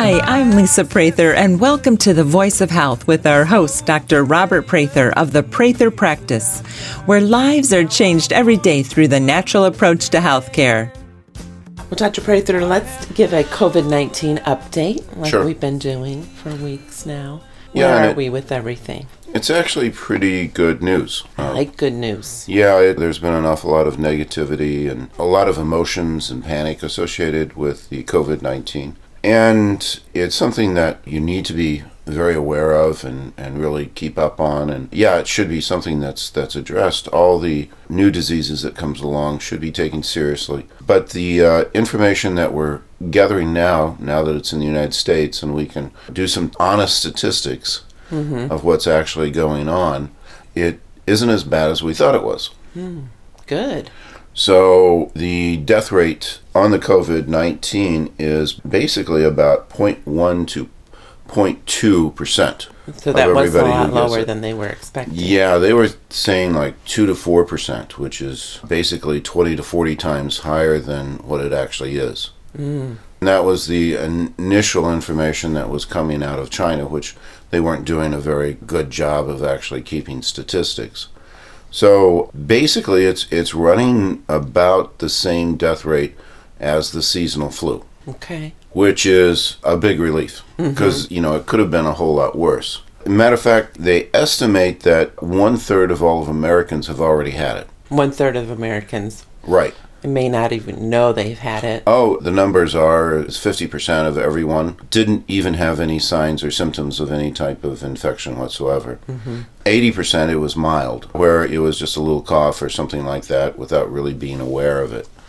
Hi, I'm Lisa Prather, and welcome to The Voice of Health with our host, Dr. Robert Prather of the Prather Practice, where lives are changed every day through the natural approach to healthcare. Well, Dr. Prather, let's give a COVID-19 update like Sure. we've been doing for weeks now. Yeah, Where and are we with everything? It's actually pretty good news. I like good news. There's been an awful lot of negativity and a lot of emotions and panic associated with the COVID-19. And it's something that you need to be very aware of and really keep up on. And it should be something that's addressed. All the new diseases that comes along should be taken seriously. But the information that we're gathering now that it's in the United States and we can do some honest statistics of what's actually going on, it isn't as bad as we thought it was. Good. So the death rate on the COVID-19 is basically about 0.1 to 0.2%. So that was a lot who gets lower it. than they were expecting. Yeah, they were saying like 2 to 4%, which is basically 20 to 40 times higher than what it actually is. And that was the initial information that was coming out of China, which they weren't doing a very good job of actually keeping statistics. So basically it's running about the same death rate as the seasonal flu, Okay. which is a big relief because, it could have been a whole lot worse. Matter of fact, they estimate that 1/3 of all of Americans have already had it. 1/3 of Americans Right. may not even know they've had it. Oh, the numbers are 50% of everyone didn't even have any signs or symptoms of any type of infection whatsoever. 80% it was mild, where it was just a little cough or something like that without really being aware of it.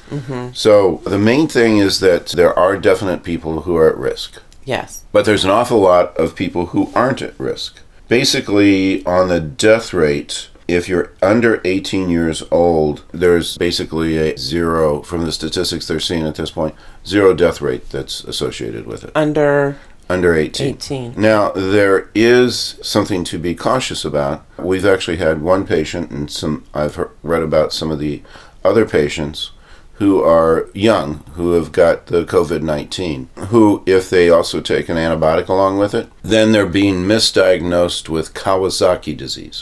So the main thing is that there are definite people who are at risk, Yes. but there's an awful lot of people who aren't at risk. Basically, on the death rate, if you're under 18 years old, there's basically a zero, from the statistics they're seeing at this point, zero death rate that's associated with it. Under 18. 18. Now, there is something to be cautious about. We've actually had one patient, and I've read about some of the other patients who are young, who have got the COVID-19, who, if they also take an antibiotic along with it, then they're being misdiagnosed with Kawasaki disease.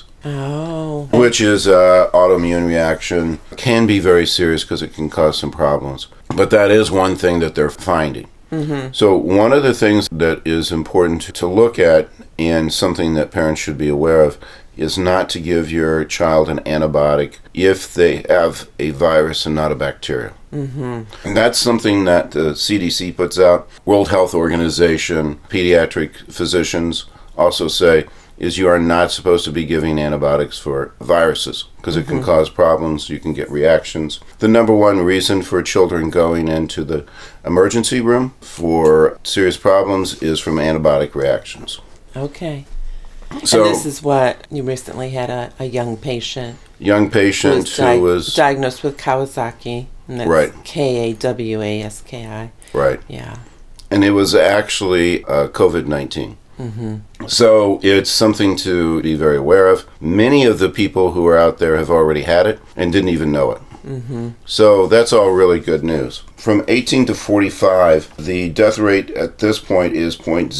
Oh. Which is an autoimmune reaction, can be very serious because it can cause some problems. But that is one thing that they're finding. So one of the things that is important to look at, and something that parents should be aware of, is not to give your child an antibiotic if they have a virus and not a bacteria. And that's something that the CDC puts out. World Health Organization, pediatric physicians also say is you are not supposed to be giving antibiotics for viruses because it can cause problems, you can get reactions. The number one reason for children going into the emergency room for serious problems is from antibiotic reactions. Okay. So, and this is what you recently had a young patient young patient who was diagnosed with Kawasaki. And that's Right. Kawaski. right, Yeah. and it was actually COVID-19. So it's something to be very aware of. Many of the people who are out there have already had it and didn't even know it. So that's all really good news. From 18 to 45, the death rate at this point is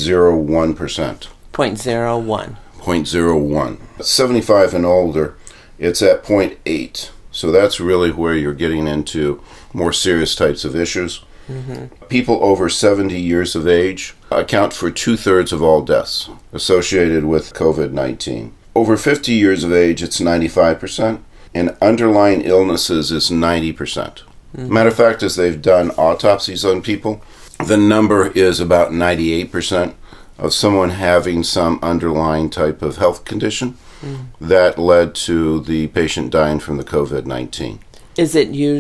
0.01%. 0.01. 0.01. 75 and older, it's at 0.8. So that's really where you're getting into more serious types of issues. People over 70 years of age account for 2/3 of all deaths associated with COVID-19. Over 50 years of age, it's 95%, and underlying illnesses is 90%. Matter of fact, as they've done autopsies on people, the number is about 98% of someone having some underlying type of health condition that led to the patient dying from the COVID-19. Is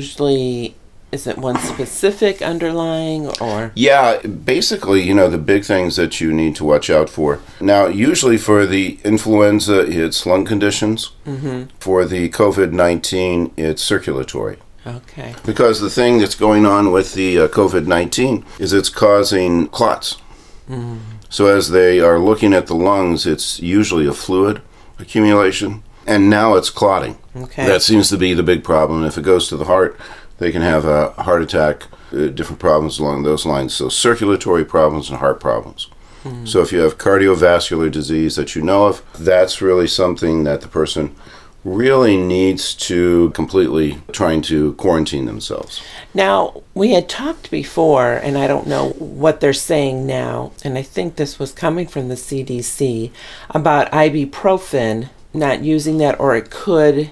it one specific underlying or? Yeah, basically, the big things that you need to watch out for. Now, usually for the influenza, it's lung conditions. For the COVID-19, it's circulatory. Okay. Because the thing that's going on with the COVID-19 is it's causing clots. So as they are looking at the lungs, it's usually a fluid accumulation, and now it's clotting. Okay. That seems to be the big problem. If it goes to the heart, they can have a heart attack, different problems along those lines. So circulatory problems and heart problems. So if you have cardiovascular disease that you know of, that's really something that the person really needs to completely trying to quarantine themselves. Now, we had talked before, and I don't know what they're saying now, and I think this was coming from the CDC, about ibuprofen, not using that, or it could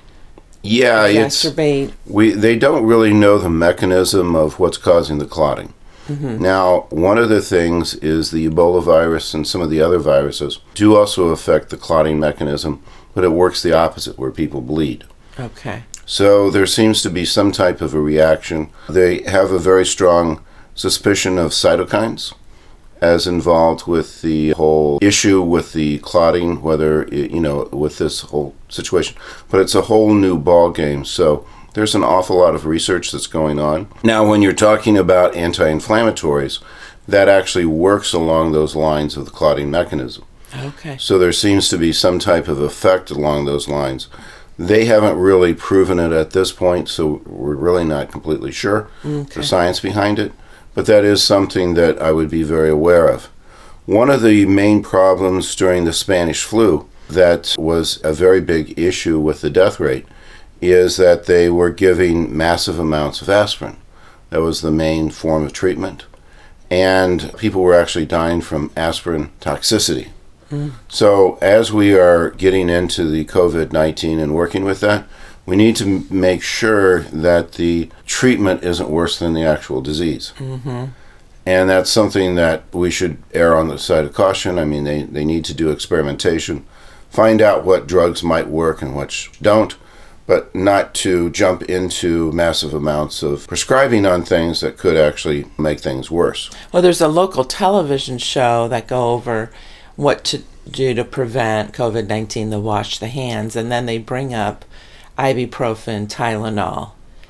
exacerbate. They don't really know the mechanism of what's causing the clotting. Now, one of the things is the Ebola virus and some of the other viruses do also affect the clotting mechanism, but it works the opposite, where people bleed. Okay. So there seems to be some type of a reaction. They have a very strong suspicion of cytokines as involved with the whole issue with the clotting, whether, with this whole situation. But it's a whole new ball game. So there's an awful lot of research that's going on. Now, when you're talking about anti-inflammatories, that actually works along those lines of the clotting mechanism. Okay. So there seems to be some type of effect along those lines. They haven't really proven it at this point, so we're really not completely sure the science behind it. But that is something that I would be very aware of. One of the main problems during the Spanish flu that was a very big issue with the death rate is that they were giving massive amounts of aspirin. That was the main form of treatment. And people were actually dying from aspirin toxicity. So as we are getting into the COVID-19 and working with that, we need to make sure that the treatment isn't worse than the actual disease. And that's something that we should err on the side of caution. I mean, they need to do experimentation, find out what drugs might work and which don't, but not to jump into massive amounts of prescribing on things that could actually make things worse. Well, there's a local television show that go over what to do to prevent COVID-19, to wash the hands, and then they bring up ibuprofen, Tylenol.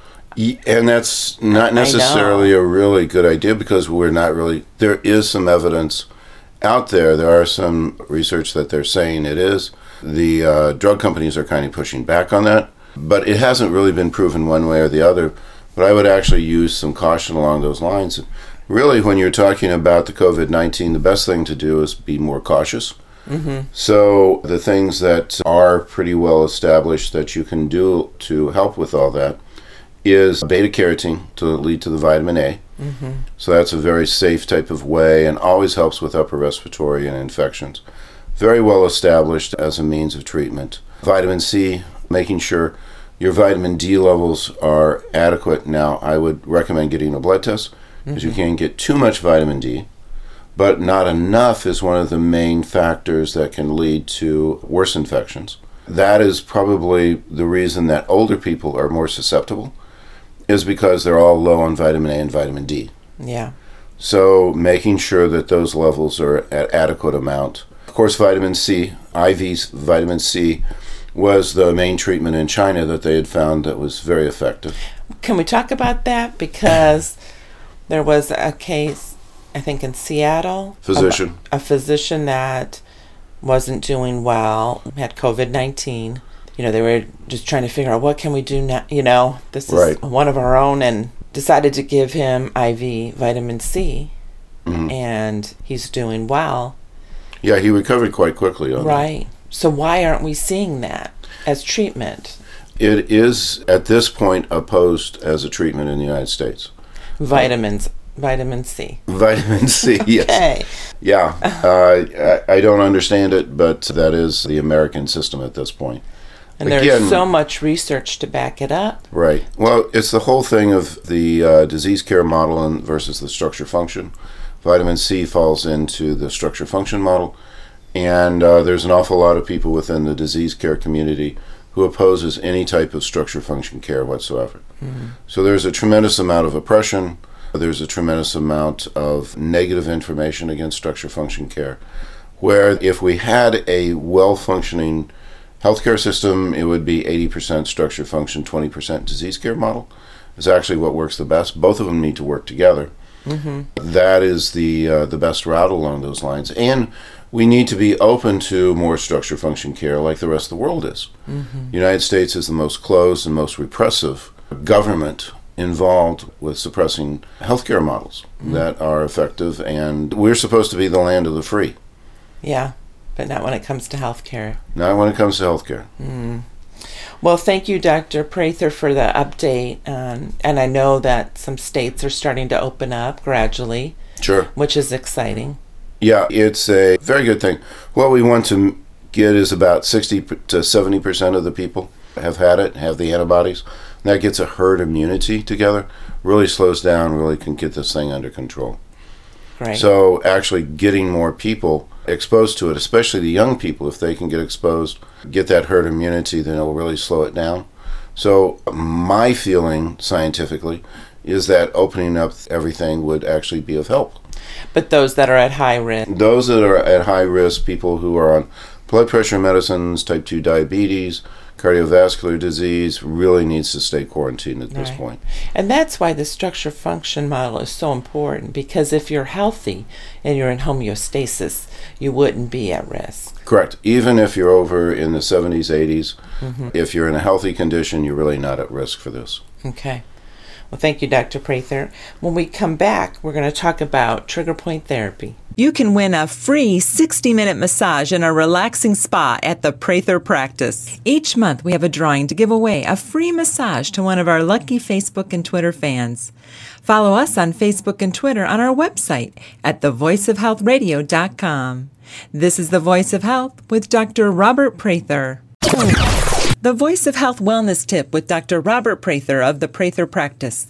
And that's not necessarily a really good idea, because there is some evidence out there. There are some research that they're saying it is. The drug companies are kind of pushing back on that, but it hasn't really been proven one way or the other. But I would actually use some caution along those lines. Really, when you're talking about the COVID-19, the best thing to do is be more cautious. So the things that are pretty well established that you can do to help with all that is beta-carotene to lead to the vitamin A. So that's a very safe type of way and always helps with upper respiratory and infections. Very well established as a means of treatment. Vitamin C, making sure your vitamin D levels are adequate. Now, I would recommend getting a blood test, because you can't get too much vitamin D, but not enough is one of the main factors that can lead to worse infections. That is probably the reason that older people are more susceptible, is because they're all low on vitamin A and vitamin D. Yeah. So making sure that those levels are at adequate amount. Of course, vitamin C, IV vitamin C, was the main treatment in China that they had found that was very effective. Can we talk about that? Because there was a case, I think, in Seattle. A physician that wasn't doing well, had COVID-19. They were just trying to figure out, what can we do now? This is one of our own, and decided to give him IV vitamin C, and he's doing well. Yeah, he recovered quite quickly on that. Right. So why aren't we seeing that as treatment? It is, at this point, opposed as a treatment in the United States. Vitamin C. Vitamin C, yes. Okay. Yeah. I don't understand it, but that is the American system at this point. And there's so much research to back it up. Right. Well, it's the whole thing of the disease care model versus the structure function. Vitamin C falls into the structure function model, and there's an awful lot of people within the disease care community who opposes any type of structure function care whatsoever. So there's a tremendous amount of oppression. There's a tremendous amount of negative information against structure function care, where if we had a well-functioning healthcare system, it would be 80% structure function, 20% disease care model. Is actually what works the best. Both of them need to work together. That is the best route along those lines. And we need to be open to more structure function care like the rest of the world is. The United States is the most closed and most repressive government involved with suppressing healthcare models that are effective, and we're supposed to be the land of the free. Yeah, but not when it comes to healthcare. Not when it comes to healthcare. Well, thank you, Dr. Prather, for the update. And I know that some states are starting to open up gradually. Sure. Which is exciting. Yeah, it's a very good thing. What we want to get is about 60 to 70% of the people have had it, have the antibodies. And that gets a herd immunity together, really slows down, really can get this thing under control. Right. So actually getting more people exposed to it, especially the young people, if they can get exposed, get that herd immunity, then it'll really slow it down. So my feeling scientifically is that opening up everything would actually be of help. But those that are at high risk? Those that are at high risk, people who are on blood pressure medicines, type 2 diabetes, cardiovascular disease, really needs to stay quarantined at this point. And that's why the structure function model is so important, because if you're healthy and you're in homeostasis, you wouldn't be at risk. Correct. Even if you're over in the 70s, 80s, if you're in a healthy condition, you're really not at risk for this. Okay. Well, thank you, Dr. Prather. When we come back, we're going to talk about trigger point therapy. You can win a free 60-minute massage in a relaxing spa at the Prather Practice. Each month, we have a drawing to give away a free massage to one of our lucky Facebook and Twitter fans. Follow us on Facebook and Twitter on our website at thevoiceofhealthradio.com. This is The Voice of Health with Dr. Robert Prather. The Voice of Health Wellness Tip with Dr. Robert Prather of the Prather Practice.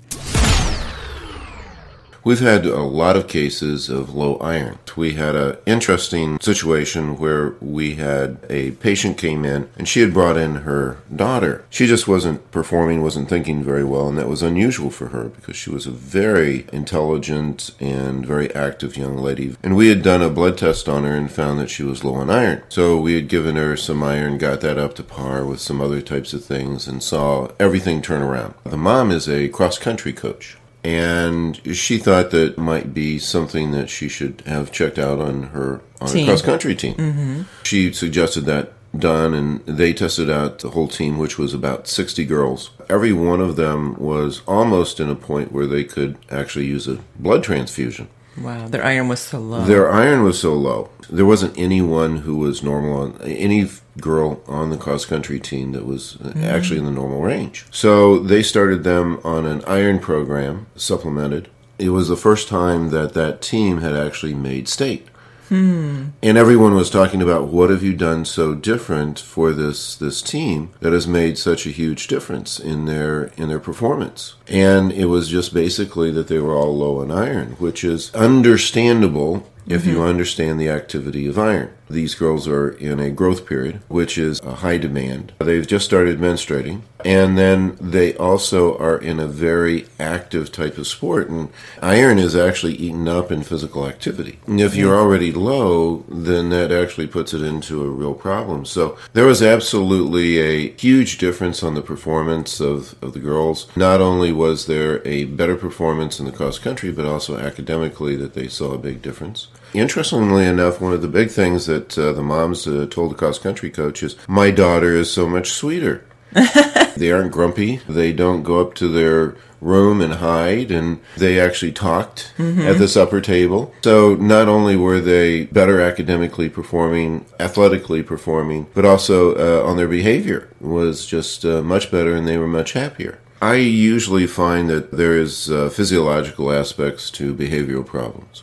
We've had a lot of cases of low iron. We had an interesting situation where we had a patient came in and she had brought in her daughter. She just wasn't performing, wasn't thinking very well, and that was unusual for her because she was a very intelligent and very active young lady. And we had done a blood test on her and found that she was low on iron. So we had given her some iron, got that up to par with some other types of things, and saw everything turn around. The mom is a cross-country coach. And she thought that might be something that she should have checked out on her cross-country team. She suggested that done, and they tested out the whole team, which was about 60 girls. Every one of them was almost in a point where they could actually use a blood transfusion. Wow, their iron was so low. Their iron was so low. There wasn't anyone who was normal, any girl on the cross-country team that was actually in the normal range. So they started them on an iron program, supplemented. It was the first time that that team had actually made state. And everyone was talking about, what have you done so different for this team that has made such a huge difference in their performance? And it was just basically that they were all low on iron, which is understandable if you understand the activity of iron. These girls are in a growth period, which is a high demand. They've just started menstruating, and then they also are in a very active type of sport, and iron is actually eaten up in physical activity. And if you're already low, then that actually puts it into a real problem. So there was absolutely a huge difference on the performance of the girls. Not only was there a better performance in the cross country, but also academically that they saw a big difference. Interestingly enough, one of the big things that the moms told the cross-country coach is, my daughter is so much sweeter. They aren't grumpy. They don't go up to their room and hide, and they actually talked at the supper table. So not only were they better academically performing, athletically performing, but also on their behavior was just much better, and they were much happier. I usually find that there is physiological aspects to behavioral problems.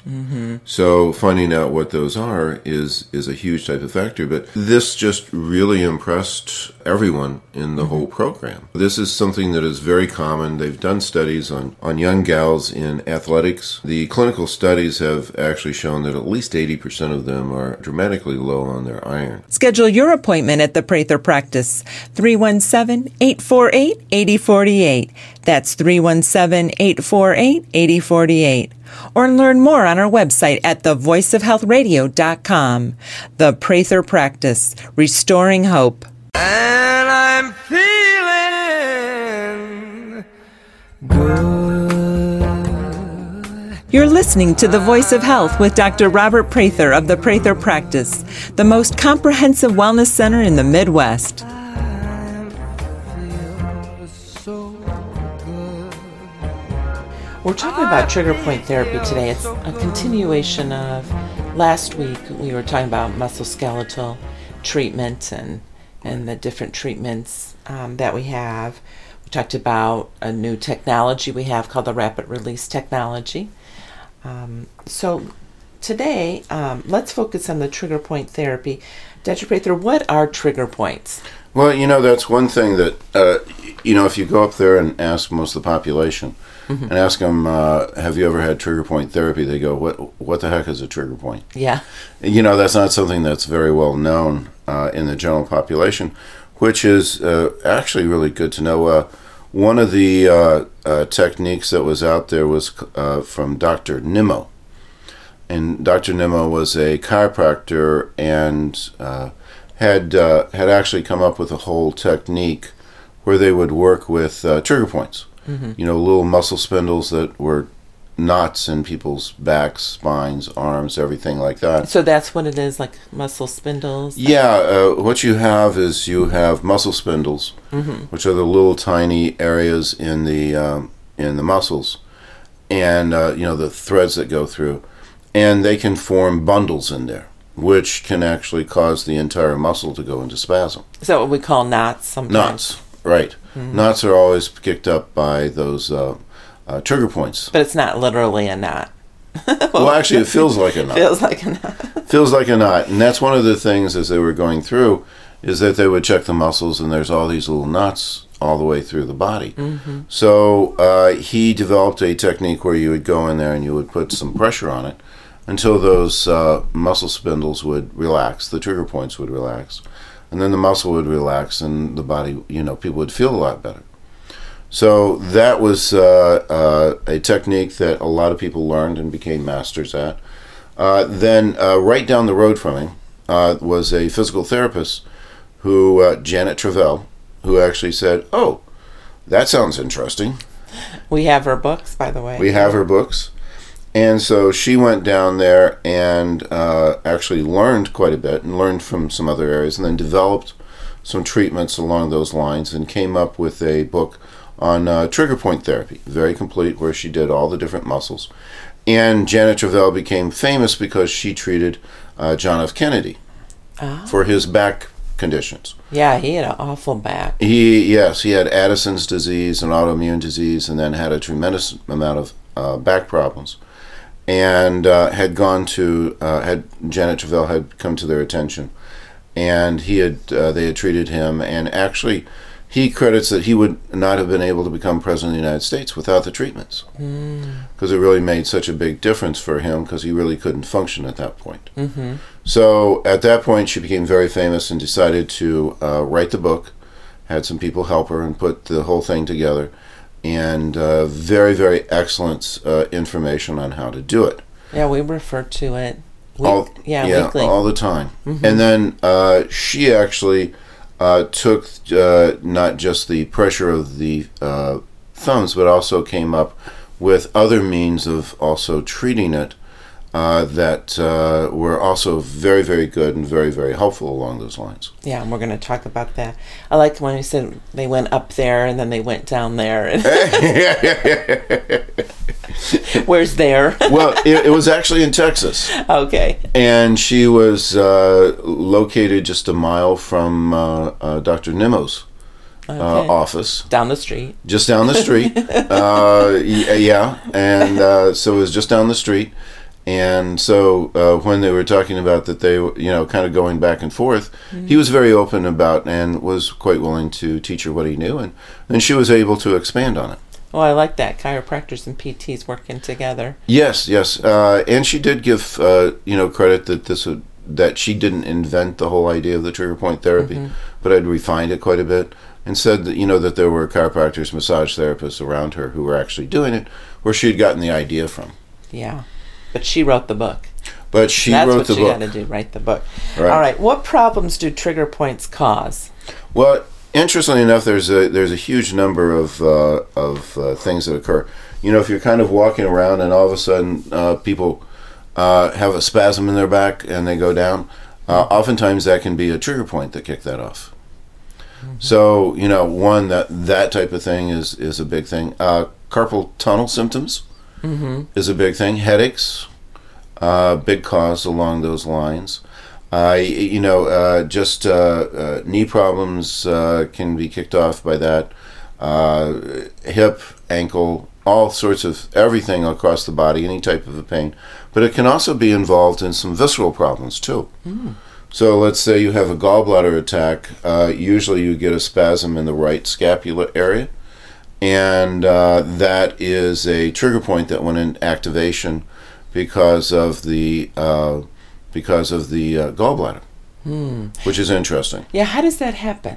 So finding out what those are is a huge type of factor. But this just really impressed everyone in the whole program. This is something that is very common. They've done studies on young gals in athletics. The clinical studies have actually shown that at least 80% of them are dramatically low on their iron. Schedule your appointment at the Prather Practice, 317-848-8048. That's 317-848-8048. Or learn more on our website at thevoiceofhealthradio.com. The Prather Practice, restoring hope. And I'm feeling good. You're listening to The Voice of Health with Dr. Robert Prather of the Prather Practice, the most comprehensive wellness center in the Midwest. We're talking about trigger point therapy today. It's a continuation of last week. We were talking about musculoskeletal treatment and the different treatments that we have. We talked about a new technology we have called the rapid release technology. So today, let's focus on the trigger point therapy. Dr. Prather, what are trigger points? Well, that's one thing that, if you go up there and ask most of the population and ask them, have you ever had trigger point therapy? They go, what the heck is a trigger point? Yeah. That's not something that's very well known in the general population, which is actually really good to know. One of the techniques that was out there was from Dr. Nimmo. And Dr. Nimmo was a chiropractor and had actually come up with a whole technique where they would work with trigger points. Little muscle spindles that were knots in people's backs, spines, arms, everything like that. So that's what it is, like muscle spindles? Yeah, what you have is muscle spindles, which are the little tiny areas in the muscles, and the threads that go through, and they can form bundles in there, which can actually cause the entire muscle to go into spasm. Is that what we call knots sometimes? Knots, right. Knots are always picked up by those trigger points. But it's not literally a knot. Well, actually, it feels like a knot. Feels like a knot. Feels like a knot. And that's one of the things as they were going through is that they would check the muscles, and there's all these little knots all the way through the body. So he developed a technique where you would go in there and you would put some pressure on it until those muscle spindles would relax, the trigger points would relax, and then the muscle would relax, and the body, people would feel a lot better. So that was a technique that a lot of people learned and became masters at. Then right down the road from him was a physical therapist who, Janet Travell, who actually said, "Oh, that sounds interesting." We have her books, by the way. We have her books. And so she went down there and actually learned quite a bit and learned from some other areas and then developed some treatments along those lines and came up with a book on trigger point therapy, very complete, where she did all the different muscles. And Janet Travell became famous because she treated John F. Kennedy for his back conditions. Yeah, he had an awful back. He had Addison's disease, an autoimmune disease, and then had a tremendous amount of back problems. And had Janet Travell had come to their attention, and they had treated him, and actually he credits that he would not have been able to become president of the United States without the treatments, because it really made such a big difference for him, because he really couldn't function at that point. So at that point she became very famous and decided to write the book, had some people help her and put the whole thing together, and very, very excellent information on how to do it. Yeah, we refer to it weekly. All the time. And then she actually took not just the pressure of the thumbs, but also came up with other means of also treating it that were also very, very good and very, very helpful along those lines. Yeah, and we're going to talk about that. I like when you said they went up there and then they went down there. Where's there? Well, it was actually in Texas. Okay. And she was located just a mile from Dr. Nimmo's office. Down the street. Just down the street. Yeah. And so it was just down the street. And so when they were talking about that they were, kind of going back and forth, he was very open about and was quite willing to teach her what he knew. And then she was able to expand on it. Well, I like that. Chiropractors and PTs working together. Yes. And she did give, credit that she didn't invent the whole idea of the trigger point therapy, but had refined it quite a bit and said that, that there were chiropractors, massage therapists around her who were actually doing it, where she had gotten the idea from. Yeah. But she wrote the book. That's what you got to do, write the book. Right. All right. What problems do trigger points cause? Well, interestingly enough, there's a huge number of things that occur. If you're kind of walking around and all of a sudden people have a spasm in their back and they go down, oftentimes that can be a trigger point that kick that off. So, one, that type of thing is a big thing. Carpal tunnel symptoms. is a big thing. Headaches, big cause along those lines. Just knee problems can be kicked off by that. Hip, ankle, all sorts of everything across the body, any type of a pain. But it can also be involved in some visceral problems too. So let's say you have a gallbladder attack. Usually you get a spasm in the right scapula area. And that is a trigger point that went in activation because of the gallbladder, which is interesting. Yeah, how does that happen?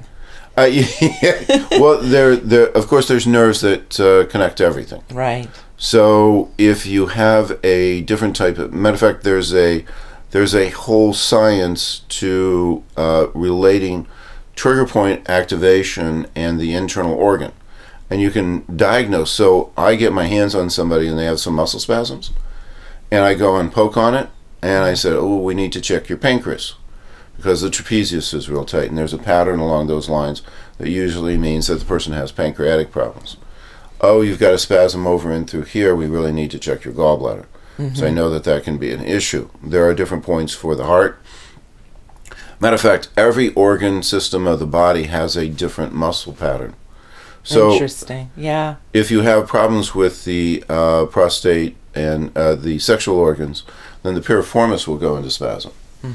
Well, of course, there's nerves that connect everything. Right. So if you have a different type of, matter of fact, there's a whole science to relating trigger point activation and the internal organ, and you can diagnose. So I get my hands on somebody and they have some muscle spasms, and I go and poke on it, and I said, "Oh, we need to check your pancreas." Because the trapezius is real tight, and there's a pattern along those lines that usually means that the person has pancreatic problems. Oh, you've got a spasm over in through here, we really need to check your gallbladder. So I know that can be an issue. There are different points for the heart. Matter of fact, every organ system of the body has a different muscle pattern. So interesting, yeah. If you have problems with the prostate and the sexual organs, then the piriformis will go into spasm.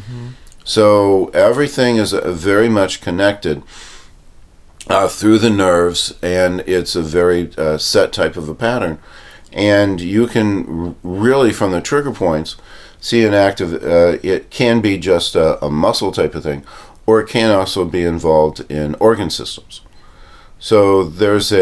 So everything is very much connected through the nerves, and it's a very set type of a pattern. And you can really, from the trigger points, see an active, it can be just a muscle type of thing, or it can also be involved in organ systems. So there's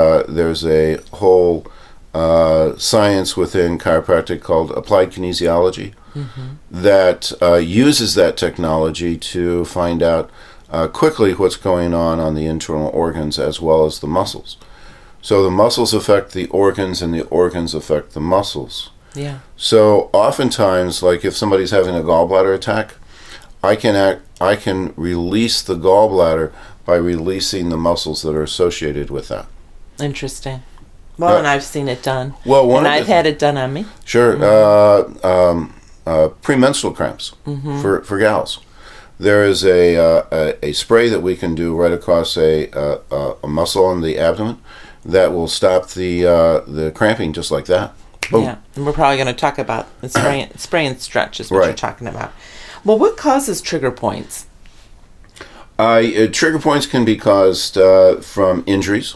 a whole science within chiropractic called applied kinesiology that uses that technology to find out quickly what's going on the internal organs as well as the muscles. So the muscles affect the organs and the organs affect the muscles. Yeah. So oftentimes, like if somebody's having a gallbladder attack, I can release the gallbladder by releasing the muscls that are associated with that. Interesting. Well, and I've seen it done. Well, and I've had it done on me. Sure. Premenstrual cramps for gals. There is a spray that we can do right across a muscle on the abdomen that will stop the cramping just like that. Boom. Yeah, and we're probably going to talk about the spray and stretch is what you're talking about. Well, what causes trigger points? Trigger points can be caused from injuries.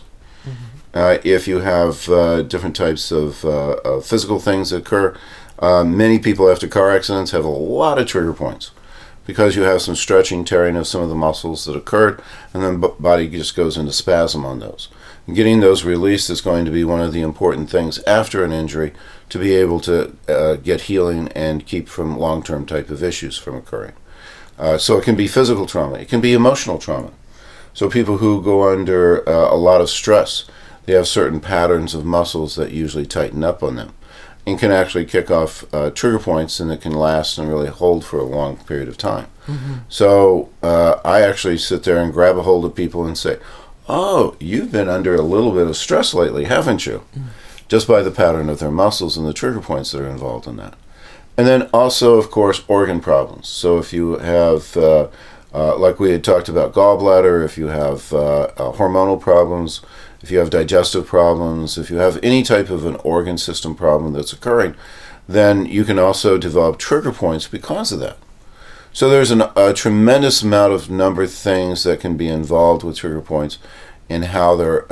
If you have different types of physical things that occur, many people after car accidents have a lot of trigger points because you have some stretching, tearing of some of the muscles that occurred, and then the body just goes into spasm on those. Getting those released is going to be one of the important things after an injury to be able to get healing and keep from long-term type of issues from occurring. So it can be physical trauma. It can be emotional trauma. So people who go under a lot of stress, they have certain patterns of muscles that usually tighten up on them and can actually kick off trigger points, and it can last and really hold for a long period of time. So I actually sit there and grab a hold of people and say, "Oh, you've been under a little bit of stress lately, haven't you?" Just by the pattern of their muscles and the trigger points that are involved in that. And then also, of course, organ problems. So if you have, like we had talked about gallbladder, if you have hormonal problems, if you have digestive problems, if you have any type of an organ system problem that's occurring, then you can also develop trigger points because of that. So there's a tremendous amount of number of things that can be involved with trigger points and how they're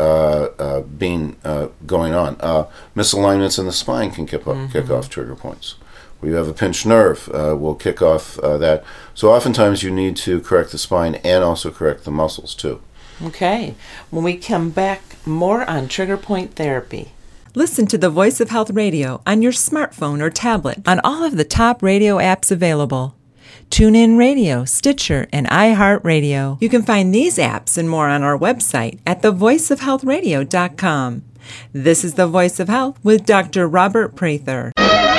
going on. Misalignments in the spine can kick off trigger points. Where you have a pinched nerve will kick off that. So oftentimes you need to correct the spine and also correct the muscles too. Okay. When we come back, more on trigger point therapy. Listen to the Voice of Health Radio on your smartphone or tablet on all of the top radio apps available. TuneIn Radio, Stitcher, and iHeartRadio. You can find these apps and more on our website at thevoiceofhealthradio.com. This is The Voice of Health with Dr. Robert Prather.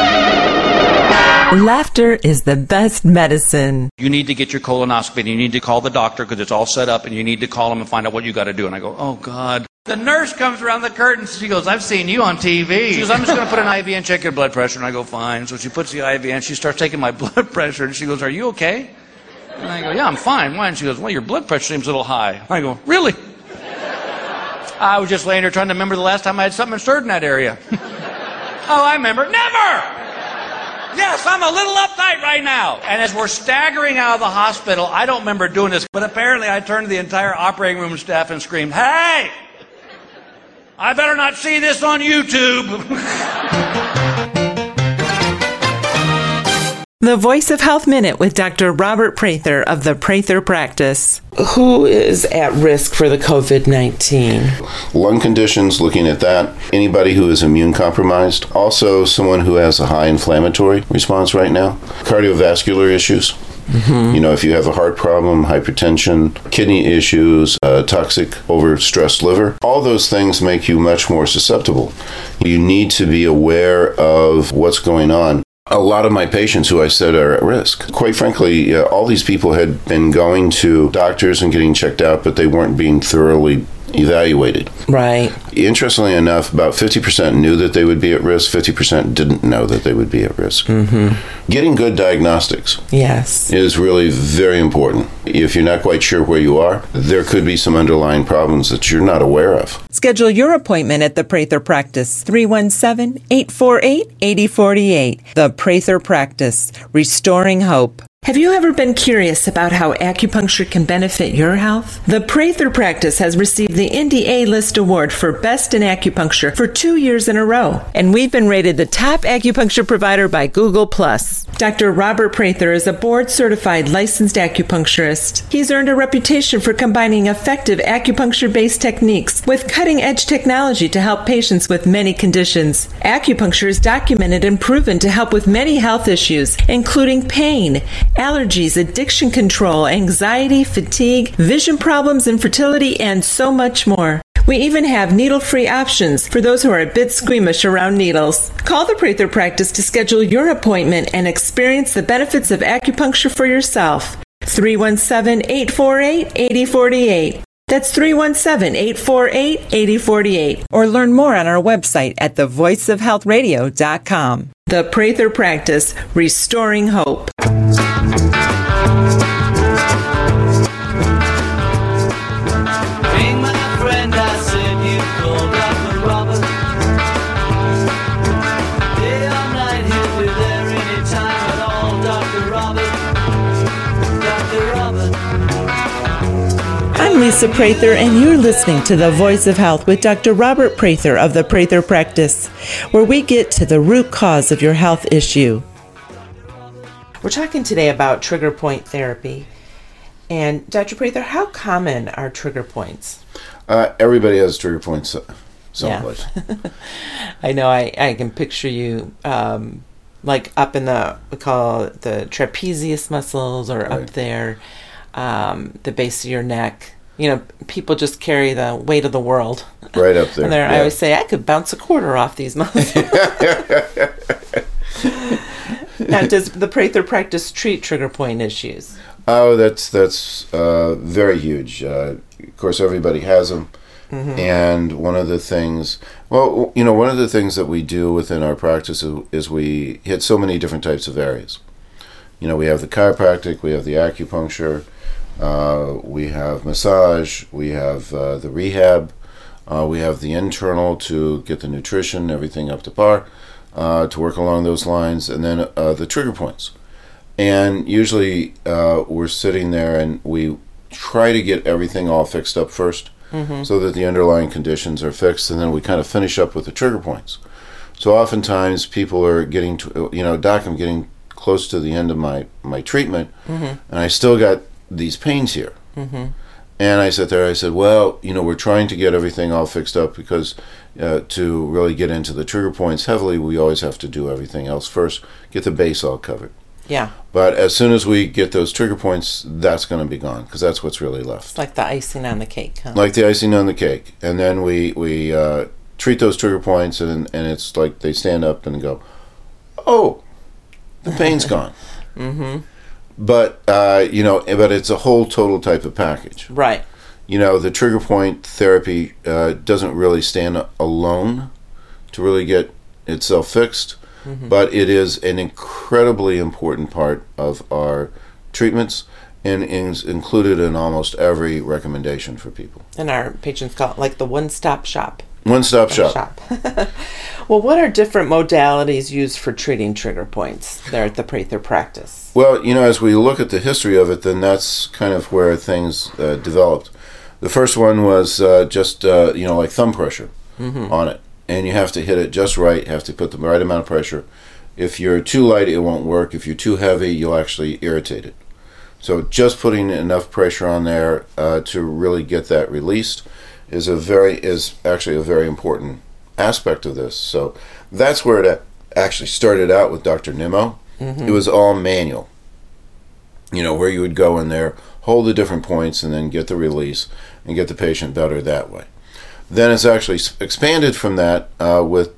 Laughter is the best medicine. You need to get your colonoscopy, and you need to call the doctor because it's all set up, and you need to call them and find out what you got to do. And I go, oh, God. The nurse comes around the curtain. She goes, I've seen you on TV. She goes, I'm just going to put an IV and check your blood pressure. And I go, fine. So she puts the IV and she starts taking my blood pressure. And she goes, are you okay? And I go, yeah, I'm fine. Why? And she goes, well, your blood pressure seems a little high. I go, really? I was just laying there trying to remember the last time I had something inserted in that area. Oh, I remember. Never! Yes, I'm a little uptight right now. And as we're staggering out of the hospital, I don't remember doing this, but apparently I turned to the entire operating room staff and screamed, hey! I better not see this on YouTube. The Voice of Health Minute with Dr. Robert Prather of the Prather Practice. Who is at risk for the COVID-19? Lung conditions, looking at that. Anybody who is immune compromised. Also, someone who has a high inflammatory response right now. Cardiovascular issues. Mm-hmm. You know, if you have a heart problem, hypertension, kidney issues, toxic, overstressed liver, all those things make you much more susceptible. You need to be aware of what's going on. A lot of my patients who I said are at risk. Quite frankly, all these people had been going to doctors and getting checked out, but they weren't being thoroughly evaluated. Right. Interestingly enough, about 50% knew that they would be at risk, 50% didn't know that they would be at risk. Mm-hmm. Getting good diagnostics is really very important. If you're not quite sure where you are, there could be some underlying problems that you're not aware of. Schedule your appointment at the Prather Practice, 317-848-8048. The Prather Practice, restoring hope. Have you ever been curious about how acupuncture can benefit your health? The Prather Practice has received the Indy A-List Award for Best in Acupuncture for 2 years in a row, and we've been rated the top acupuncture provider by Google+. Dr. Robert Prather is a board-certified licensed acupuncturist. He's earned a reputation for combining effective acupuncture-based techniques with cutting-edge technology to help patients with many conditions. Acupuncture is documented and proven to help with many health issues, including pain, allergies, addiction control, anxiety, fatigue, vision problems, infertility, and so much more. We even have needle-free options for those who are a bit squeamish around needles. Call the Prather Practice to schedule your appointment and experience the benefits of acupuncture for yourself. 317-848-8048. That's 317-848-8048. Or learn more on our website at thevoiceofhealthradio.com. The Prather Practice, restoring hope. I'm Lisa Prather, and you're listening to The Voice of Health with Dr. Robert Prather of the Prather Practice, where we get to the root cause of your health issue. We're talking today about trigger point therapy. And Dr. Prather, how common are trigger points? Everybody has trigger points someplace. Yeah. I know. I can picture you like up in we call it the trapezius muscles, or right up there, the base of your neck. You know, people just carry the weight of the world. Right up there. Yeah. I always say, I could bounce a quarter off these muscles. Now, does the Prather Practice treat trigger point issues? Oh, that's very huge. Of course, everybody has them. Mm-hmm. And one of the things that we do within our practice is we hit so many different types of areas. You know, we have the chiropractic, we have the acupuncture, we have massage, we have the rehab, we have the internal to get the nutrition, everything up to par, to work along those lines, and then the trigger points. And usually we're sitting there and we try to get everything all fixed up first, mm-hmm. so that the underlying conditions are fixed, and then we kind of finish up with the trigger points. So oftentimes people are getting to, doc, I'm getting close to the end of my treatment, mm-hmm. and I still got these pains here. Mm-hmm. And I sat there, I said, well, we're trying to get everything all fixed up, because to really get into the trigger points heavily, we always have to do everything else first, get the base all covered. Yeah. But as soon as we get those trigger points, that's going to be gone, because that's what's really left. It's like the icing on the cake, huh? Like the icing on the cake. And then we treat those trigger points, and it's like they stand up and go, oh, the pain's gone. Mm-hmm. But, but it's a whole total type of package. Right. the trigger point therapy doesn't really stand alone to really get itself fixed, but it is an incredibly important part of our treatments and is included in almost every recommendation for people. And our patients call it like the one-stop shop. One-stop shop. Well, what are different modalities used for treating trigger points there at the Prather practice? Well, as we look at the history of it, then that's kind of where things developed. The first one was just, like thumb pressure on it. And you have to hit it just right, have to put the right amount of pressure. If you're too light, it won't work. If you're too heavy, you'll actually irritate it. So just putting enough pressure on there to really get that released is actually a very important aspect of this. So that's where it actually started out with Dr. Nimmo. It was all manual. Where you would go in there, hold the different points, and then get the release and get the patient better that way. Then it's actually expanded from that with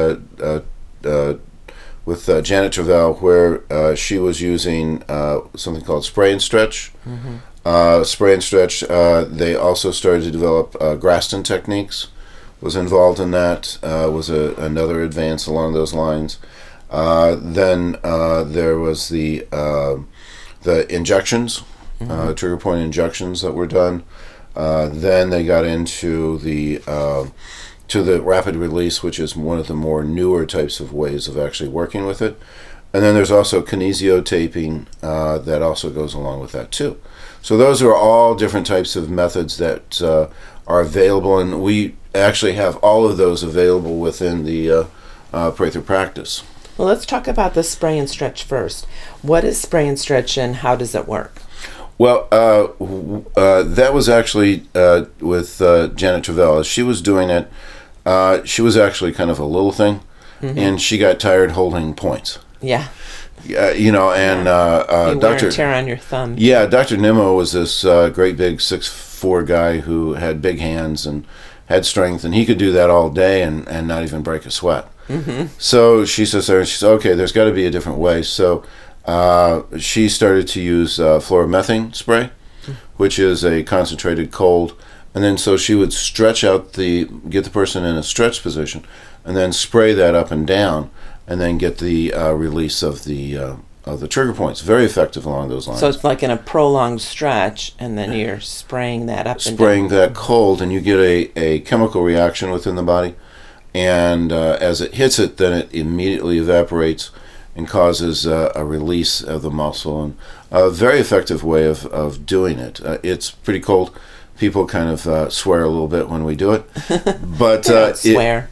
Janet Travell, where she was using something called spray and stretch. Spray and stretch. They also started to develop Graston techniques. Was involved in that. Was another advance along those lines. Then there was the injections, trigger point injections that were done. Then they got into the rapid release, which is one of the more newer types of ways of actually working with it. And then there's also kinesiotaping that also goes along with that too. So those are all different types of methods that are available, and we actually have all of those available within the Prather practice. Well, let's talk about the spray and stretch first. What is spray and stretch, and how does it work? Well, that was actually with Janet Travell. As she was doing it, she was actually kind of a little thing, and she got tired holding points. Yeah. And Dr. tear on your thumb. Yeah, Dr. Nimmo was this great big 6'4" guy who had big hands and had strength, and he could do that all day and not even break a sweat. So she says, okay, there's got to be a different way. So she started to use fluoromethane spray, which is a concentrated cold, and then so she would stretch out get the person in a stretch position, and then spray that up and down, and then get the release of the trigger points. Very effective along those lines. So it's like in a prolonged stretch, and then you're spraying that up and down. Spraying that cold, and you get a chemical reaction within the body, and as it hits it, then it immediately evaporates and causes a release of the muscle, and a very effective way of doing it. It's pretty cold. People kind of swear a little bit when we do it, but swear.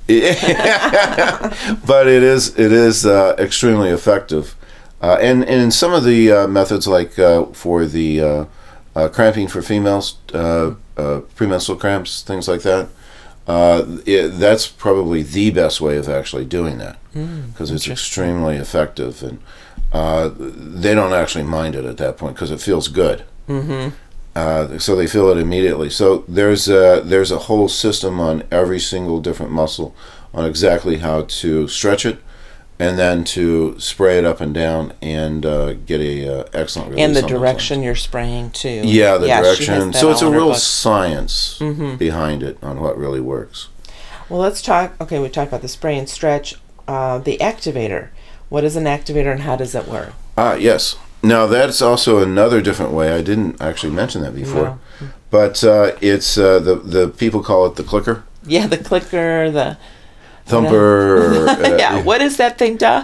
But it is extremely effective, and in some of the methods, like for the cramping for females, premenstrual cramps, things like that. That's probably the best way of actually doing that, because it's extremely effective, and they don't actually mind it at that point because it feels good. So they feel it immediately. So there's a whole system on every single different muscle on exactly how to stretch it, and then to spray it up and down and get a excellent release. And the direction you're spraying too. Yeah, the direction. So it's a real science behind it on what really works. Well, let's talk. Okay, we talked about the spray and stretch. The activator. What is an activator, and how does it work? Yes. Now that's also another different way. I didn't actually mention that before, but it's the people call it the clicker. Yeah, the clicker, the thumper. Yeah, what is that thing, Doc?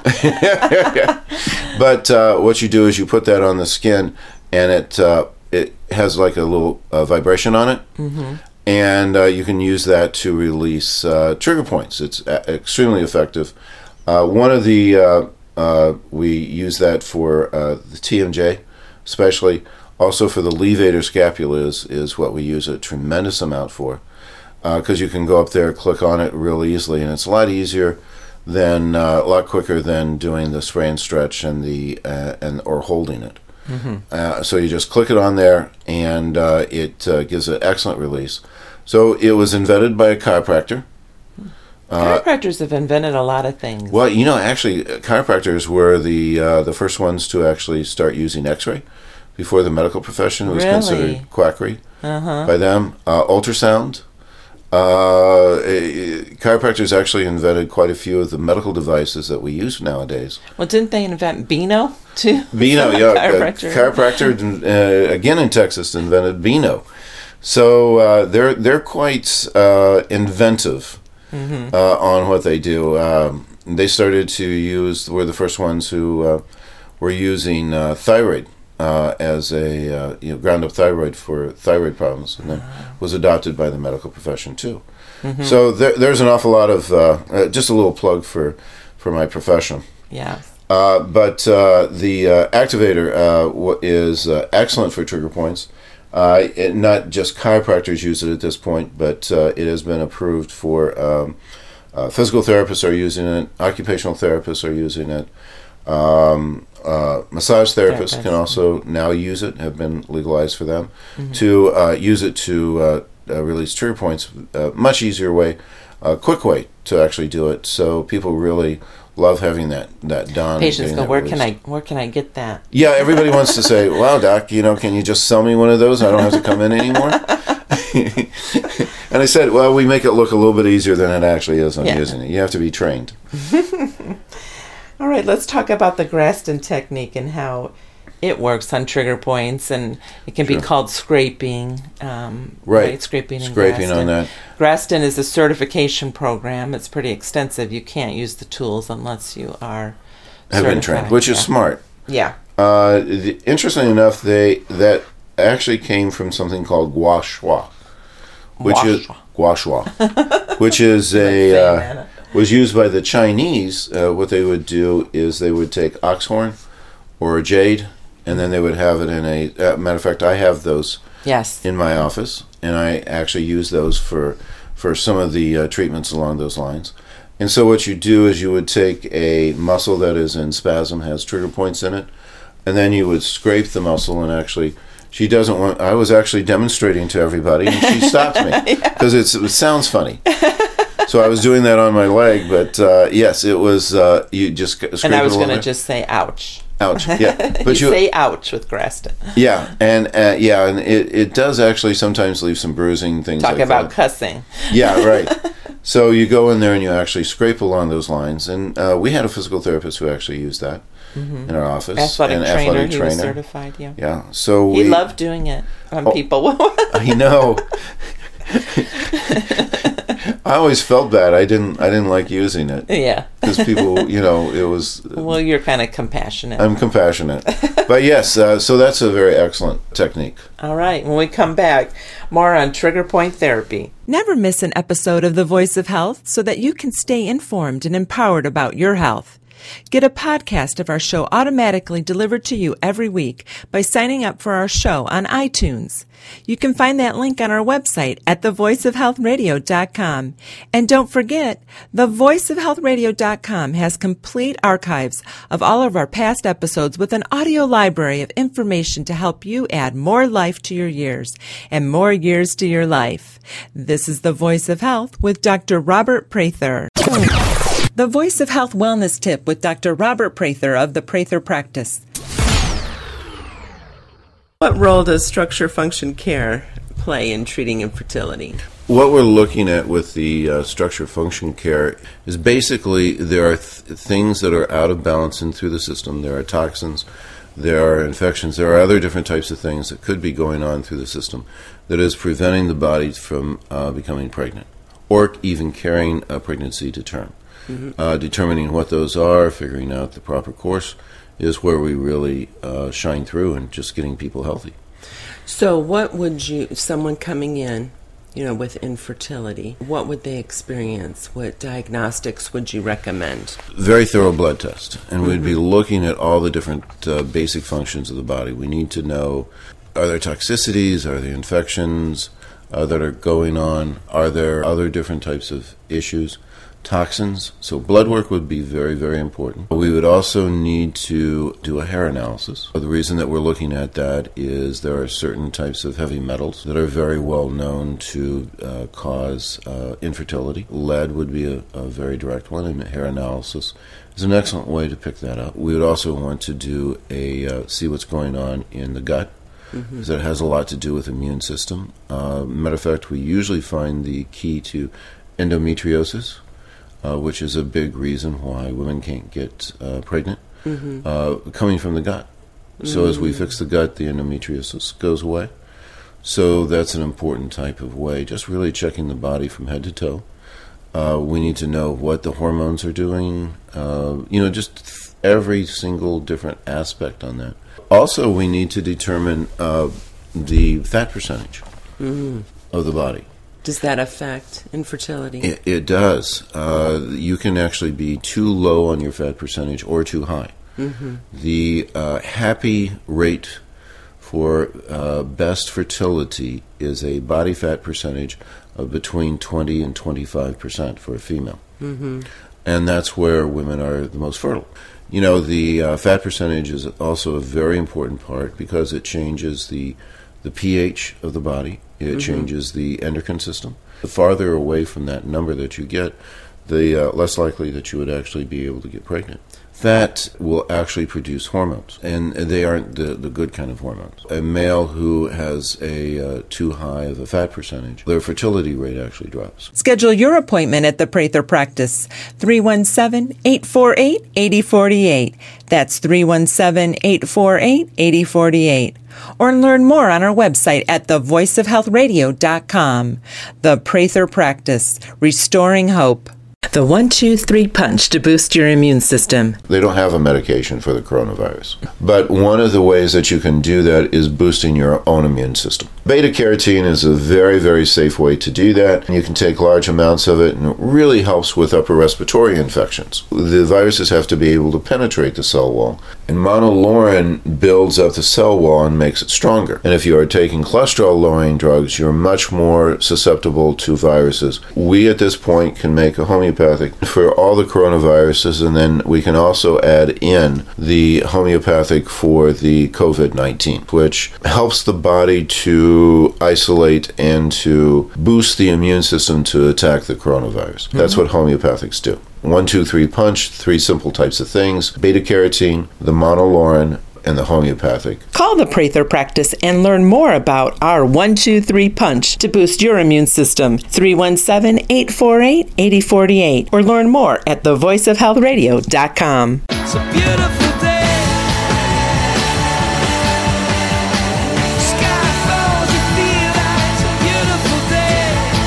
But what you do is you put that on the skin, and it has like a little vibration on it, and you can use that to release trigger points. It's extremely effective. One of the we use that for the TMJ, especially. Also for the levator scapula is what we use a tremendous amount for, because you can go up there, click on it real easily, and it's a lot easier than a lot quicker than doing the spray and stretch and or holding it. So you just click it on there, and it gives an excellent release. So it was invented by a chiropractor. Chiropractors have invented a lot of things. Well, actually, chiropractors were the first ones to actually start using X-ray before the medical profession. It was considered quackery. by them. Ultrasound. Chiropractors actually invented quite a few of the medical devices that we use nowadays. Well, didn't they invent Beano too? Beano, yeah. Chiropractor, again in Texas, invented Beano. So they're quite inventive on what they do. They started to use, were the first ones who were using thyroid as a ground-up thyroid for thyroid problems, and then was adopted by the medical profession too. So there's an awful lot of just a little plug for my profession. Yeah. But the activator is excellent for trigger points. Not just chiropractors use it at this point, but it has been approved for physical therapists are using it, occupational therapists are using it. Massage therapists can also now use it, have been legalized for them, to use it to release trigger points. Much easier way, quick way to actually do it. So people really love having that done. Patients go, where can I get that? Yeah, everybody wants to say, wow, doc, can you just sell me one of those? I don't have to come in anymore. And I said, well, we make it look a little bit easier than it actually is on using it. You have to be trained. All right, let's talk about the Graston technique and how it works on trigger points, and it can be called scraping. Right, scraping Graston. On that. Graston is a certification program. It's pretty extensive. You can't use the tools unless you are have been trained, which is smart. Yeah. Interestingly enough, that actually came from something called gua sha, which is a was used by the Chinese. What they would do is they would take oxhorn or jade, and then they would have it in a matter of fact, I have those in my office, and I actually use those for some of the treatments along those lines. And so what you do is you would take a muscle that is in spasm, has trigger points in it, and then you would scrape the muscle, and actually she doesn't want, I was actually demonstrating to everybody, and she stopped me because it sounds funny. So I was doing that on my leg, but yes, it was, you just scrape it. And I was going to just say ouch. Ouch, yeah. But you say ouch with Graston. Yeah, and it does actually sometimes leave some bruising, things like that. Talk about cussing. Yeah, right. So you go in there and you actually scrape along those lines, and we had a physical therapist who actually used that in our office. Athletic trainer. He was certified, yeah. Yeah, so he loved doing it on people. I know. I always felt bad. I didn't like using it. Yeah. Because people, it was... Well, you're kind of compassionate. I'm compassionate. But yes, so that's a very excellent technique. All right. When we come back, more on trigger point therapy. Never miss an episode of The Voice of Health so that you can stay informed and empowered about your health. Get a podcast of our show automatically delivered to you every week by signing up for our show on iTunes. You can find that link on our website at thevoiceofhealthradio.com. And don't forget, thevoiceofhealthradio.com has complete archives of all of our past episodes with an audio library of information to help you add more life to your years and more years to your life. This is The Voice of Health with Dr. Robert Prather. The Voice of Health Wellness Tip with Dr. Robert Prather of the Prather Practice. What role does structure function care play in treating infertility? What we're looking at with the structure function care is basically there are things that are out of balance in through the system. There are toxins, there are infections, there are other different types of things that could be going on through the system that is preventing the body from becoming pregnant or even carrying a pregnancy to term. Determining what those are, figuring out the proper course is where we really shine through and just getting people healthy. So what would someone coming in, with infertility, what would they experience? What diagnostics would you recommend? Very thorough blood test. And we'd be looking at all the different basic functions of the body. We need to know, are there toxicities? Are there infections that are going on? Are there other different types of issues? Toxins. So blood work would be very, very important. We would also need to do a hair analysis. The reason that we're looking at that is there are certain types of heavy metals that are very well known to cause infertility. Lead would be a very direct one, and hair analysis is an excellent way to pick that up. We would also want to do see what's going on in the gut because it has a lot to do with immune system. Matter of fact, we usually find the key to endometriosis, which is a big reason why women can't get pregnant, coming from the gut. So as we fix the gut, the endometriosis goes away. So that's an important type of way, just really checking the body from head to toe. We need to know what the hormones are doing, just every single different aspect on that. Also, we need to determine the fat percentage of the body. Does that affect infertility? It does. You can actually be too low on your fat percentage or too high. The happy rate for best fertility is a body fat percentage of between 20 and 25% for a female. And that's where women are the most fertile. The fat percentage is also a very important part because it changes the pH of the body. It changes the endocrine system. The farther away from that number that you get, the less likely that you would actually be able to get pregnant. Fat will actually produce hormones, and they aren't the good kind of hormones. A male who has a too high of a fat percentage, their fertility rate actually drops. Schedule your appointment at the Prather Practice, 317-848-8048. That's 317-848-8048. Or learn more on our website at thevoiceofhealthradio.com. The Prather Practice, restoring hope. The 1-2-3 punch to boost your immune system. They don't have a medication for the coronavirus. But one of the ways that you can do that is boosting your own immune system. Beta-carotene is a very, very safe way to do that. You can take large amounts of it, and it really helps with upper respiratory infections. The viruses have to be able to penetrate the cell wall, and monolaurin builds up the cell wall and makes it stronger. And if you are taking cholesterol-lowering drugs, you're much more susceptible to viruses. We, at this point, can make a homeopathic for all the coronaviruses, and then we can also add in the homeopathic for the COVID-19, which helps the body to isolate and to boost the immune system to attack the coronavirus. That's what homeopathics do. 1-2-3 punch, 3 simple types of things: beta-carotene, the monolaurin, and the homeopathic. Call the Prather Practice and learn more about our 1-2-3 punch to boost your immune system. 317-848-8048. Or learn more at thevoiceofhealthradio.com. It's a beautiful day. Sky falls, you feel like it's a beautiful day.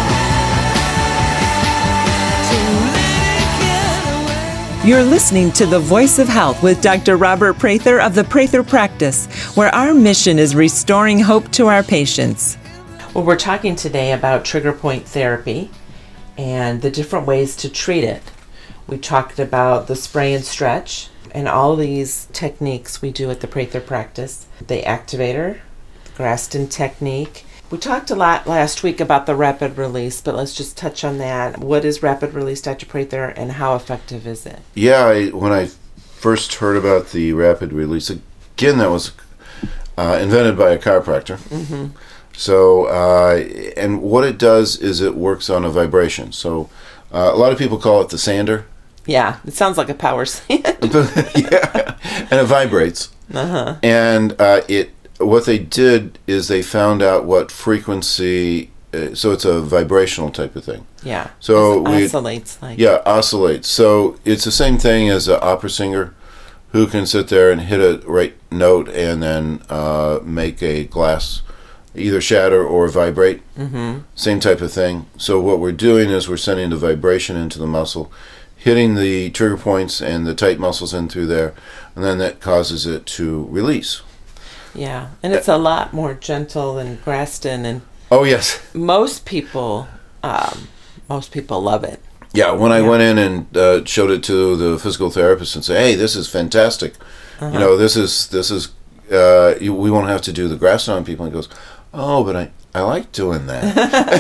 So let it get away. You're listening to The Voice of Health with Dr. Robert Prather of the Prather Practice, where our mission is restoring hope to our patients. Well, we're talking today about trigger point therapy and the different ways to treat it. We talked about the spray and stretch and all these techniques we do at the Prather Practice. The activator, the Graston technique. We talked a lot last week about the rapid release, but let's just touch on that. What is rapid release, Dr. Prather, and how effective is it? Yeah, when I first heard about the rapid release, again, that was invented by a chiropractor. So, and what it does is it works on a vibration. So, a lot of people call it the sander. Yeah, it sounds like a power sand. Yeah, and it vibrates. And what they did is they found out what frequency. So it's a vibrational type of thing. Yeah. So it oscillates like. Yeah, oscillates. So it's the same thing as an opera singer who can sit there and hit a right note and then make a glass either shatter or vibrate. Same type of thing. So what we're doing is we're sending the vibration into the muscle, hitting the trigger points and the tight muscles in through there, and then that causes it to release. Yeah, and it's a lot more gentle than Graston, and oh yes, most people love it. Yeah, when I went in and showed it to the physical therapist and said, "Hey, this is fantastic. You know, this is we won't have to do the Graston on people." And he goes, "Oh, but I like doing that."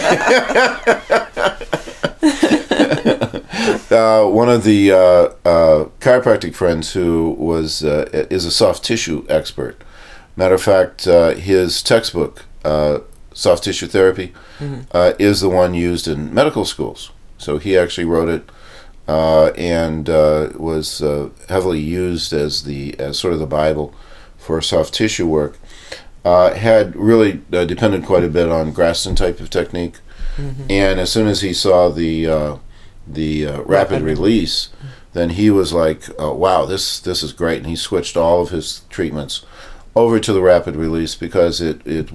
One of the chiropractic friends who is a soft tissue expert. Matter of fact, his textbook, Soft Tissue Therapy, is the one used in medical schools. So he actually wrote it and was heavily used as sort of the Bible for soft tissue work. had really depended quite a bit on Graston type of technique. And as soon as he saw the rapid release, then he was like, wow, this is great. And he switched all of his treatments over to the rapid release because it's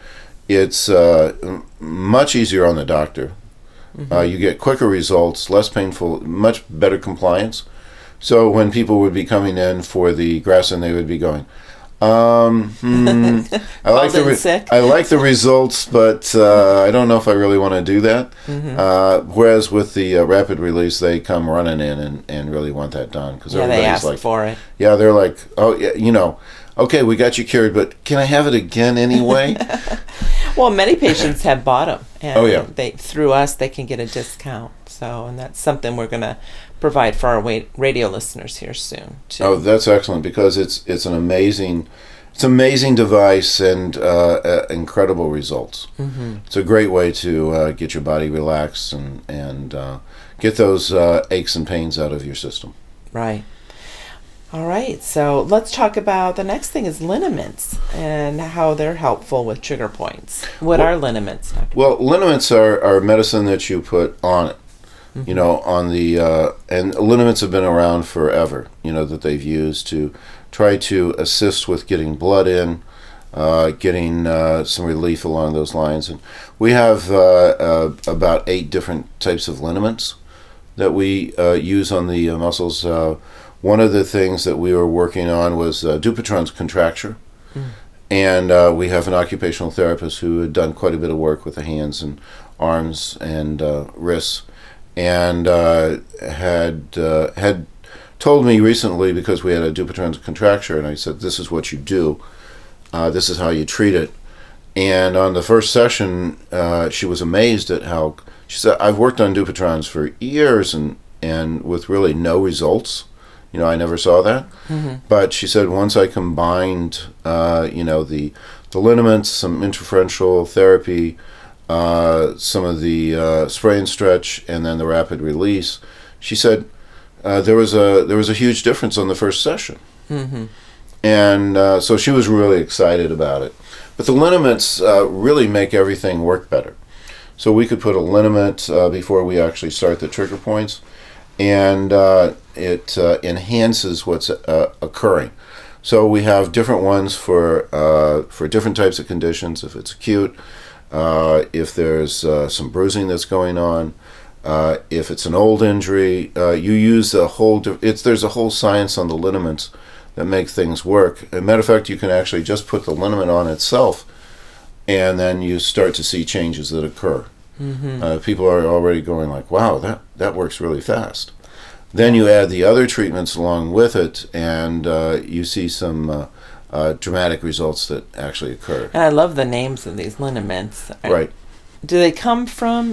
much easier on the doctor. You get quicker results, less painful, much better compliance. So when people would be coming in for the Graston, they would be going, I like the results, but I don't know if I really want to do that. Whereas with the rapid release, they come running in and really want that done because they ask for it. Yeah, they're like, oh yeah, okay, we got you cured, but can I have it again anyway? Well, many patients have bought them, and they through us they can get a discount. So, and that's something we're going to provide for our radio listeners here soon too. Oh, that's excellent because it's an amazing device and incredible results. It's a great way to get your body relaxed and get those aches and pains out of your system. Right. All right, so let's talk about the next thing is liniments and how they're helpful with trigger points. What are liniments, Dr.? Well, liniments are medicine that you put on it. On the and liniments have been around forever. That they've used to try to assist with getting blood in, getting some relief along those lines. And we have about 8 different types of liniments that we use on the muscles. One of the things that we were working on was Dupuytren's contracture. And we have an occupational therapist who had done quite a bit of work with the hands and arms and wrists, and had told me recently, because we had a Dupuytren's contracture, and I said, this is what you do, this is how you treat it. And on the first session, she was amazed at how, she said, I've worked on Dupuytren's for years and with really no results. I never saw that. But she said once I combined, the liniments, some interferential therapy, some of the spray and stretch, and then the rapid release, she said there was a huge difference on the first session. And so she was really excited about it. But the liniments really make everything work better. So we could put a liniment before we actually start the trigger points, and it enhances what's occurring. So we have different ones for different types of conditions. If it's acute, if there's some bruising that's going on, if it's an old injury, you use a whole. There's a whole science on the liniments that make things work. As a matter of fact, you can actually just put the liniment on itself, and then you start to see changes that occur. People are already going like, wow, that works really fast. Then you add the other treatments along with it, and you see some dramatic results that actually occur. And I love the names of these liniments. Right. Do they come from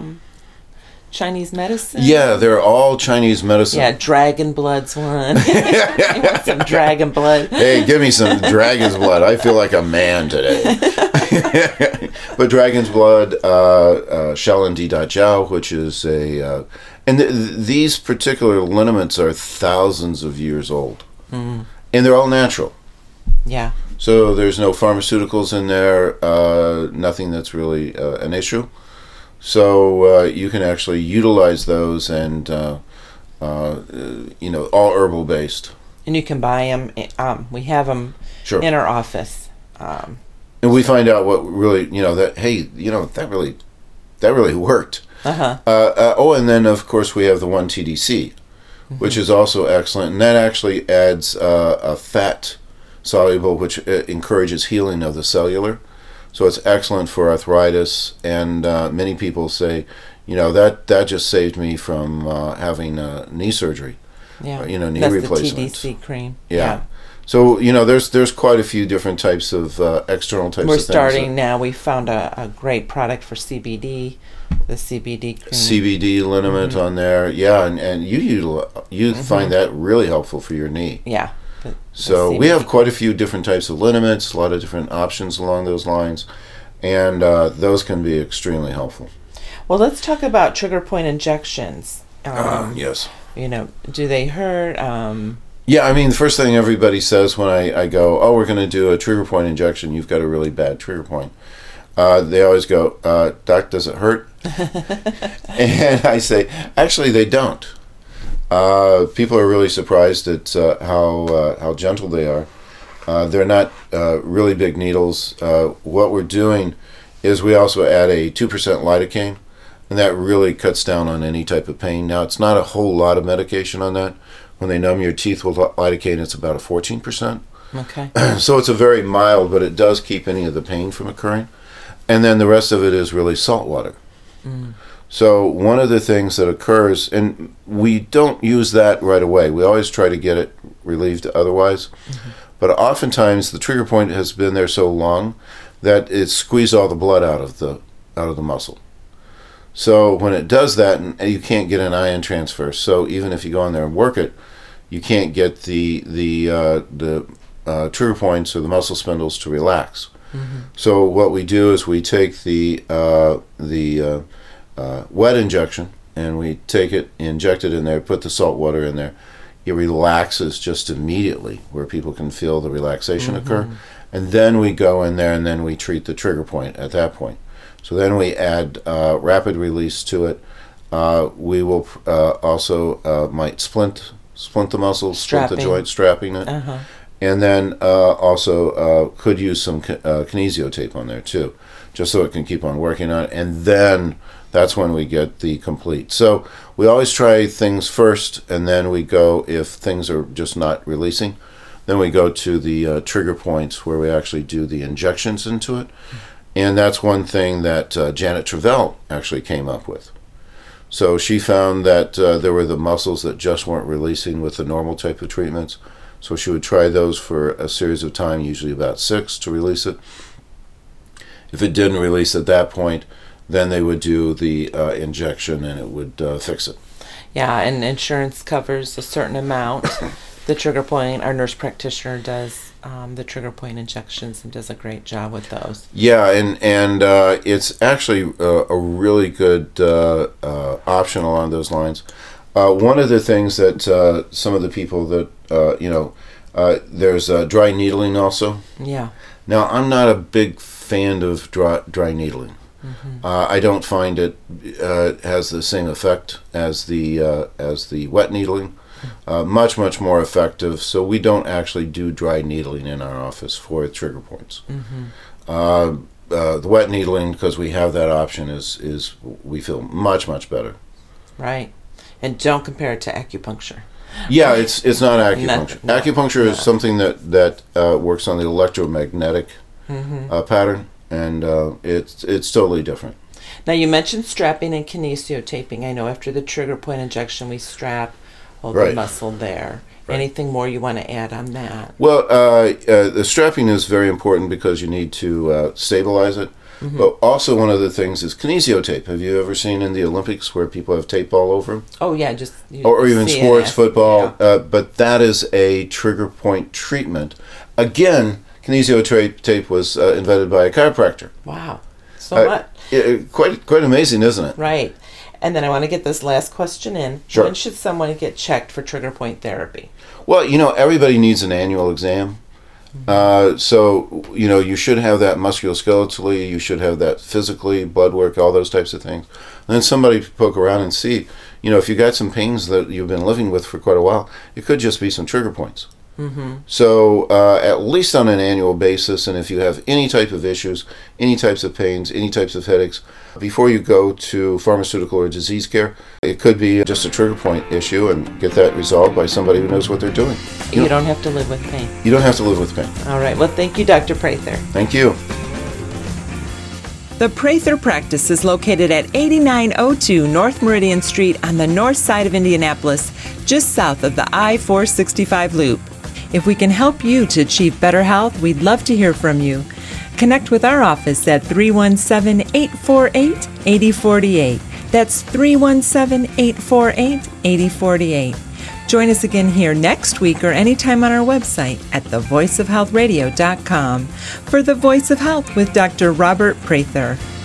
Chinese medicine? Yeah, they're all Chinese medicine. Yeah, dragon blood's one. You want some dragon blood? Hey, give me some dragon's blood. I feel like a man today. But dragon's blood, Shaolin Di Da Jiao, which is a... and these particular liniments are thousands of years old. And they're all natural. Yeah. So there's no pharmaceuticals in there, nothing that's really an issue. So you can actually utilize those, and all herbal based. And you can buy them. We have them in our office. And we find out what really, that really worked. And then of course we have the 1-TDC, which is also excellent, and that actually adds a fat soluble, which encourages healing of the cellular. So it's excellent for arthritis, and many people say, that just saved me from having knee surgery. Yeah, knee that's replacement. The TDC cream. Yeah. So there's quite a few different types of external types. We're of things. We're starting now. We found a great product for CBD, the CBD cream. CBD liniment on there, yeah, and you find that really helpful for your knee. Yeah. So we have quite a few different types of liniments, a lot of different options along those lines, and those can be extremely helpful. Well, let's talk about trigger point injections. Yes. Do they hurt? Yeah, I mean, the first thing everybody says when I go, oh, we're going to do a trigger point injection, you've got a really bad trigger point. They always go, Doc, does it hurt? And I say, actually, they don't. People are really surprised at how gentle they are. They're not really big needles. What we're doing is we also add a 2% lidocaine, and that really cuts down on any type of pain. Now, it's not a whole lot of medication on that. When they numb your teeth with lidocaine, it's about a 14%. Okay. So it's a very mild, but it does keep any of the pain from occurring. And then the rest of it is really salt water. Mm. So one of the things that occurs, and we don't use that right away. We always try to get it relieved otherwise. Mm-hmm. But oftentimes the trigger point has been there so long that it squeezed all the blood out of the muscle. So when it does that, and you can't get an ion transfer. So even if you go in there and work it, you can't get the trigger points or the muscle spindles to relax. Mm-hmm. So what we do is we take the wet injection, and we take it, inject it in there, put the salt water in there. It relaxes just immediately, where people can feel the relaxation occur. And then we go in there and then we treat the trigger point at that point. So then we add rapid release to it. We will also might splint the muscles, splint the joint, strapping it. Uh-huh. And then also could use some kinesio tape on there too, just so it can keep on working on it. And then that's when we get the complete. So we always try things first, and then we go, if things are just not releasing, then we go to the trigger points where we actually do the injections into it. And that's one thing that Janet Travell actually came up with. So she found that there were the muscles that just weren't releasing with the normal type of treatments. So she would try those for a series of time, usually about 6, to release it. If it didn't release at that point, then they would do the injection, and it would fix it. Yeah, and insurance covers a certain amount. The trigger point, our nurse practitioner does the trigger point injections and does a great job with those. Yeah, and it's actually a really good option along those lines. One of the things that some of the people that, there's dry needling also. Yeah. Now, I'm not a big fan of dry needling. Mm-hmm. I don't find it has the same effect as the wet needling. Much more effective. So we don't actually do dry needling in our office for trigger points. Mm-hmm. The wet needling, because we have that option, is we feel much better. Right, and don't compare it to acupuncture. Yeah, it's not acupuncture. Acupuncture is something that works on the electromagnetic pattern. And it's totally different. Now, you mentioned strapping and kinesio taping. I know after the trigger point injection, we strap the muscle there. Right. Anything more you want to add on that? Well, the strapping is very important because you need to stabilize it. Mm-hmm. But also one of the things is kinesio tape. Have you ever seen in the Olympics where people have tape all over them? Oh, yeah. Or even sports, football. Yeah. But that is a trigger point treatment. Again, kinesio tape was invented by a chiropractor. Wow. So much. Quite amazing, isn't it? Right. And then I want to get this last question in. Sure. When should someone get checked for trigger point therapy? Well, everybody needs an annual exam. Mm-hmm. So, you should have that musculoskeletally, you should have that physically, blood work, all those types of things. And then somebody poke around and see, if you got some pains that you've been living with for quite a while, it could just be some trigger points. Mm-hmm. So at least on an annual basis, and if you have any type of issues, any types of pains, any types of headaches, before you go to pharmaceutical or disease care, it could be just a trigger point issue, and get that resolved by somebody who knows what they're doing. You don't have to live with pain. You don't have to live with pain. All right. Well, thank you, Dr. Prather. Thank you. The Prather practice is located at 8902 North Meridian Street on the north side of Indianapolis, just south of the I-465 loop. If we can help you to achieve better health, we'd love to hear from you. Connect with our office at 317-848-8048. That's 317-848-8048. Join us again here next week or anytime on our website at thevoiceofhealthradio.com for The Voice of Health with Dr. Robert Prather.